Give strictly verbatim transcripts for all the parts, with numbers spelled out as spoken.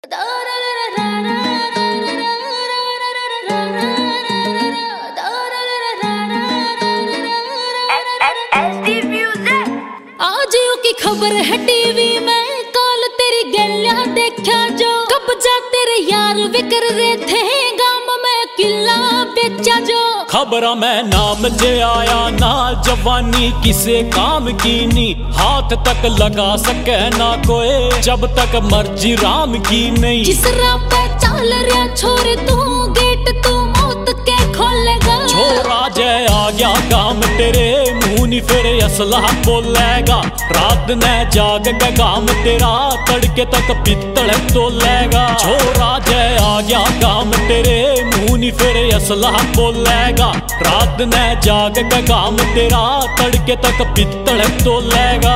आज की खबर है टीवी में, कल तेरी गलियां देखा जो कब्जा तेरे यार विकर रहे थे, गांव में किला बेचा जो खबरा में नाम जे आया ना, जवानी किसे काम की नी, हाथ तक लगा सके ना कोई जब तक मर्जी राम की नहीं। जिस राह पे चल रहा छोरे तू, गेट तू मौत के खोलेगा। छोरा जय आ गया काम तेरे, मुंह नहीं फिर असला बोलेगा। रात ने जाग के काम तेरा, तड़के तक पित्तल तोलेगा। छोरा जय आ गया काम तेरे, मुंह नहीं फिर असला बोलेगा। रात ने जाग के काम तेरा, तड़के तक पित्तल तोलेगा।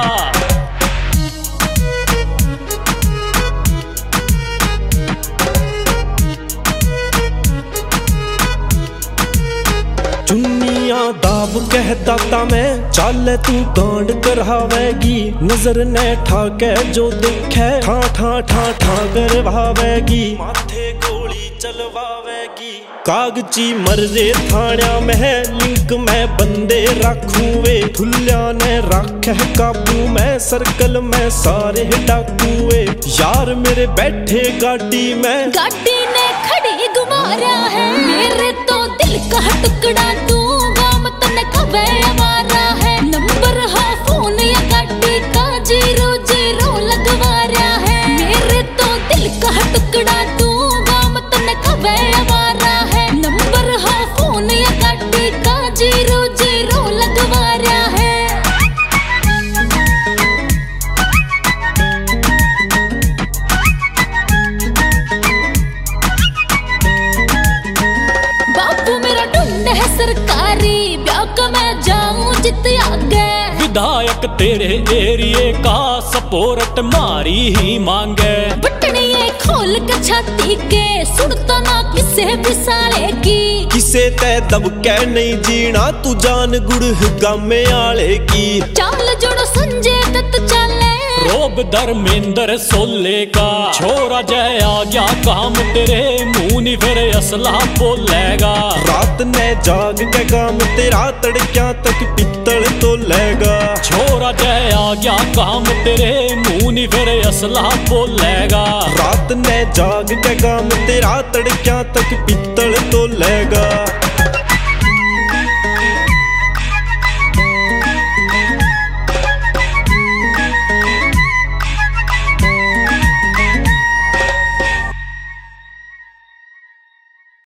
चुन्नियां दाब कहता था मैं, चल तू कांड करावेगी। नजर ने ठाके जो देखे, ठा ठा ठा ठा करवावेगी। माथे गोली चलवावेगी। कागजी मर्रे थाण्या में, लिंक में बंदे रखूं वे। ठुलिया ने रखे काबू में, सर्कल में सारे डाकुए। यार मेरे बैठे गाड़ी में, गाड़ी ने खड़ी गुमारा है। मेरे तो दिल का टुकड़ा तू, गाम तने कबे आवारा है। नंबर है फोन या गाड़ी का, जीरो जीरो लगवा रहा है। मेरे तो दिल का टुकड़ा तू, गाम तने कबे आवारा है। नंबर है फोन या गाड़ी का, जीरो जीरो लगवा रहा है। बापू मेरा ढूंढ है सरकारी, ब्याह का मैं जाऊं जित आगे। विधायक तेरे एरिए का, सपोर्ट मारी ही मांगे। बटनिए खोल के छाती के, सुनता ना किसे विसाले की। किसे ते दब के नहीं जीना, तू जान गुड़ गामे आले की। चाल जोड़ो संजय दत्त चाले, रोब धर्मेंद्र सोले का। छोरा जय आ गया काम तेरे, मुंह नहीं फिर असला बोलेगा। रात ने जाग के काम तेरा, तड़क्या तक पित्तल तोलेगा। छोरा जय आ गया काम तेरे, मुंह नहीं फिर असला बोलेगा। रात ने जाग के काम तेरा, तड़क्या तक पित्तल तोलेगा।